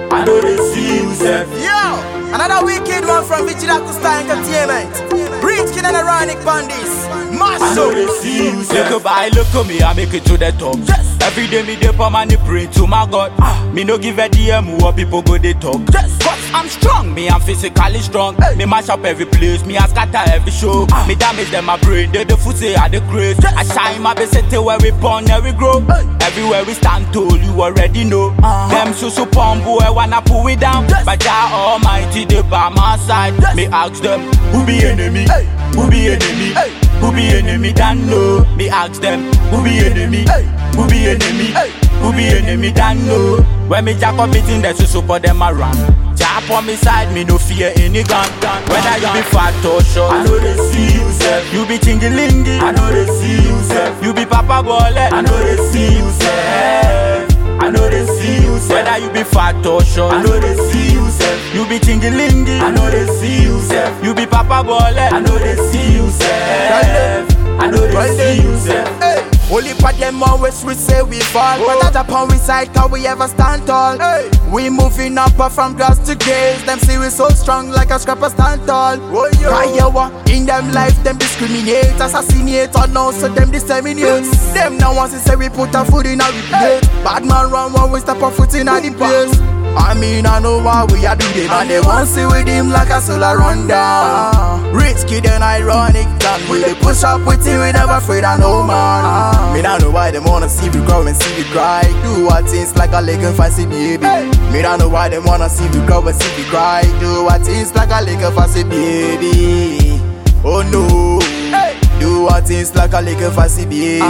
I know they see you, sir. Yo, another wicked one from Vigilaku Style Entertainment. Breach Kid and Ironic Bandits. I know they see you, sir. Look by, look at me, I make it to the top. Yes. Every day me dey for money pray to my God. Me no give a DM what people go they talk. Yes. Cause I'm strong, me I'm physically strong. Hey. Me mash up every place, me I scatter every show. Me damage them my brain, they the foot say I the craze. Yes. I shine my best city where we born, where we grow. Hey. Everywhere we stand tall, you already know. Them so pump boy wanna pull we down. Yes. But Jah Almighty they by my side. Yes. Me ask them, who be enemy? Hey. Who be enemy? Hey. Who be enemy? Don't know. Me ask them, who be enemy? Hey. Who be enemy? Hey. Who be enemy? Don't know. When me jack up it in the so for them around. Jump on me side, me no fear any gun. Whether you be fat or short, I know they see you, sir. you be chingilingi, I know they see you, sir. you be papa ballet. I know they see you, sir. I know they see you, sir. Whether you be fat or short, I know they see you, sir. you be chingilingi, I know they see you, sir. you be papa ballet. I know they see you, sir. I know they see you, sir. Hey. Only for them always we say we fall, but that's upon we side can we ever stand tall. Hey. We moving up from grass to grace. Them see we so strong like a scrapper stand tall. Oh, yo. In them life them discriminate, assassinate, or no so them disseminate. Them now wants to say we put our foot in our plate. Bad man run when we step our foot in our place. I mean I know why we are doing it, and they want see with him like a solar run down. Rich Kid and Ironic done. We dey push up with him, we never afraid of no man. Me don't know why they wanna see we grow and see we cry. Do our things like a leg and fancy baby. Me don't know why they wanna see we grow and see we cry. Do our things like a leg and fancy baby. Oh no. Do our things like a leg and fancy baby.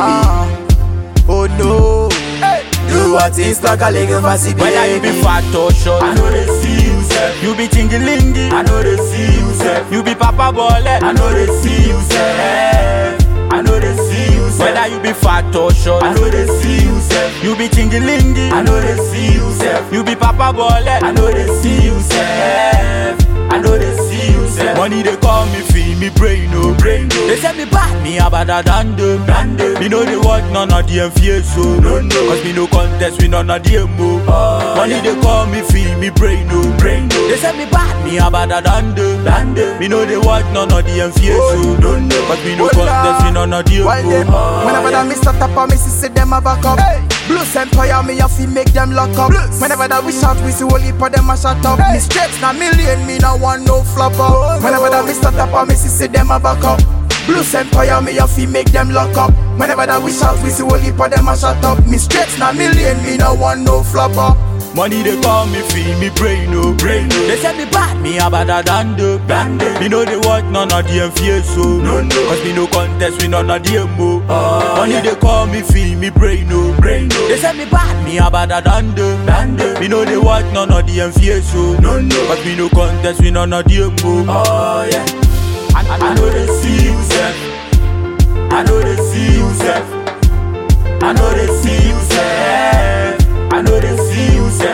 Oh no. Do our things like a leg and fancy baby. Whether you be fat or short, I know they see you, sir. you be chingilingi, I know they see you, sir. you be papa ballet. I know they see you, sir. I know they see you, sir. Whether you be fat or short, I know they see you, sir. you be chingilingi, I know they see you, sir. you be papa ballet. I know they see you, sir. I know they see you, sir. Money they call me fee, me brain no. They say me bad, me a better than them. Me know they want none of them fear so. Cause me no contest with none of them mo. Money they call me fee, me brain no. They say me bad, me a better than them. Me know they want none of them fear so. Cause me no contest with none of them mo. Whenever that Mr. Tapper, me see them a back up. Blues Empire, me have to make them lock up. Whenever that we shout, we see only for them a shut up. Me straight na million, me no want no flop up. Whenever that Mr. Tapper, me see them a back up. Blues Empire, me have to make them lock up. Whenever that we shout, we see only for them a shut up. Me straight na million, me no want no flop up. Money they call me fee, me brain no. They say me bad, me a better than them. Me know they want none of them fear so. Cause me no contest with none of them mo. Money they call me fee, me brain no. They say me bad, me a better than them. Me know they want none of them fear so. Cause me no contest with none of them mo. Oh yeah. I know they see you, sir. I know they see you, sir. I know they see you, sir. I know they see you, sir.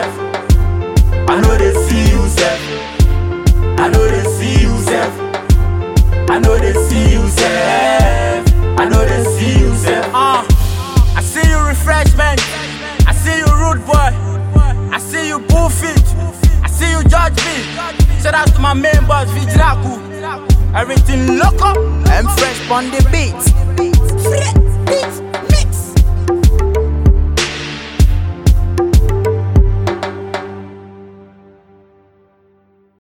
I know they see you, sir. I know they see you, sir. I know they see you, sir. I know they see you, sir. I see you refreshment. I see you rude boy. I see you bullfit. I see you judge me. Shout out to my main boss Vigilaku. Everything loco. I'm fresh on the beat.